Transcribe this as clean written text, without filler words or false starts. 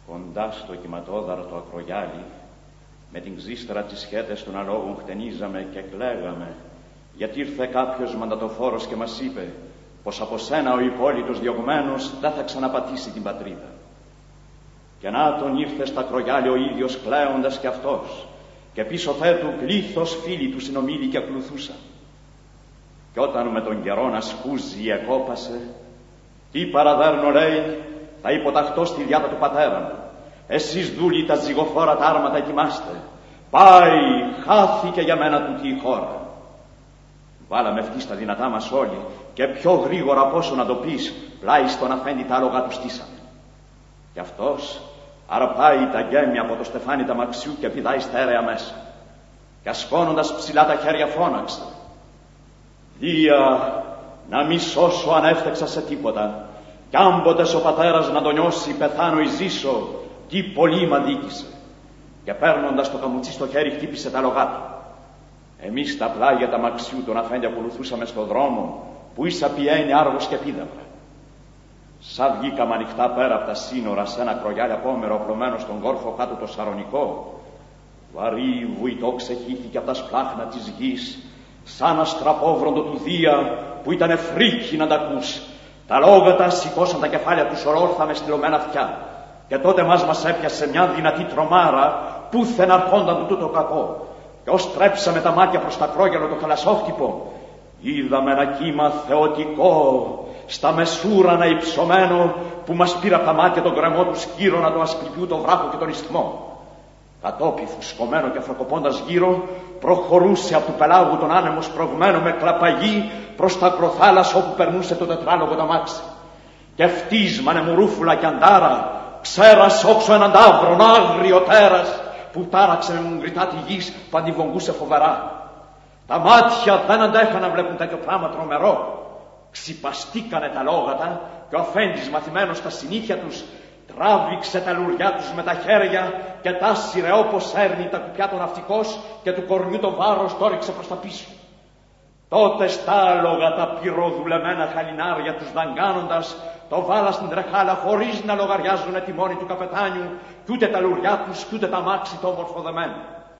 Κοντά στο κυματόδαρτο ακρογιάλι, με την ξύστρα τις σχέτες των αλόγων χτενίζαμε και κλαίγαμε, γιατί ήρθε κάποιος μαντατοφόρος και μας είπε πως από σένα ο υπόλοιπος διωγμένος δεν θα ξαναπατήσει την πατρίδα. Και να τον ήρθε στα ακρογιάλι ο ίδιος κλαίοντας κι αυτός, και πίσω θέτου πλήθος φίλοι του συνομίλοι και ακολουθούσαν. Κι όταν με τον καιρό να σκούζει εκόπασε, τι παραδέρνω λέει, θα υποταχτώ στη διάδα του πατέρα μου. Εσείς δούλοι τα ζυγοφόρα τα άρματα κοιμάστε. Πάει, χάθηκε για μένα τούτη η χώρα. Βάλαμε αυτή στα δυνατά μας όλοι και πιο γρήγορα από όσο να το πεις, πλάι στον αφέντη τα άλογα του στήσαμε. Κι αυτός αρπάει τα γκέμια από το στεφάνι τα μαξιού και πηδάει στα έρεα μέσα. Και ασκώνοντας ψηλά τα χέρια φώναξε: Δία, να μη σώσω αν έφτεξα σε τίποτα. Κι άμποτες ο πατέρας να το νιώσει, πεθάνω ή ζήσω, τι πολύ μ' αδίκησε. Και παίρνοντας το καμουτσί στο χέρι χτύπησε τα λογά του. Εμείς τα πλάγια τα μαξιού τον αφέντη ακολουθούσαμε στον δρόμο που ίσα πιένει άργος και πίδευρα. Σαν βγήκαμε ανοιχτά πέρα από τα σύνορα σε ένα κρογιάλι απόμερο οπλωμένο στον κόρφο κάτω το σαρονικό, βαρύ βουητό ξεχύθηκε από τα σπλάχνα της γης, σαν αστραπόβροντο του Δία που ήτανε φρίκι να τα ακούς. Τα λόγατα σηκώσαν τα κεφάλια τους ορόρθα με στυλωμένα αυτιά. Και τότε μας έπιασε μια δυνατή τρομάρα, πούθεν αρχόνταν του τούτο κακό. Και ως τρέψαμε τα μάτια προς τα κρόγελο το θαλασσόχτυπο, είδαμε ένα κύμα θεωτικό, στα μεσούρανα υψωμένο, που μας πήρε από τα μάτια τον γκρεμό του σκύρωνα του Ασκληπιού, το βράχο και τον ισθμό. Κατόπι φουσκωμένο και φρακοπώντας γύρω, προχωρούσε από του πελάγου τον άνεμο σπρωγμένο με κλαπαγί προς τα ακροθάλασσα όπου περνούσε το τετράλογο το αμάξι. Και φτύσμανε μουρούφουλα κι αντάρα, ξέρας όξω έναν ταύρον άγριο τέρας, που τάραξε με μουγκριτά τη γης που αντιβογγούσε φοβερά. Τα μάτια δεν αντέχαν να βλέπουν τέτοιο πράγμα τρομερό. Ξυπαστήκανε τα λόγατα και ο αφέντης μαθημένος στα συνήθεια τους τράβηξε τα λουριά τους με τα χέρια και τάσιρε όπως έρνει τα κουπιά των ναυτικός και του κορμιού το βάρος το ρίξε προς τα πίσω. Τότε στα άλογα τα πυροδουλεμένα χαλινάρια τους δαγκάνοντας το βάλα στην τρεχάλα χωρίς να λογαριάζουνε τη μόνη του καπετάνιου κι ούτε τα λουριά τους κι ούτε τα μάξι το ομορφοδεμένο.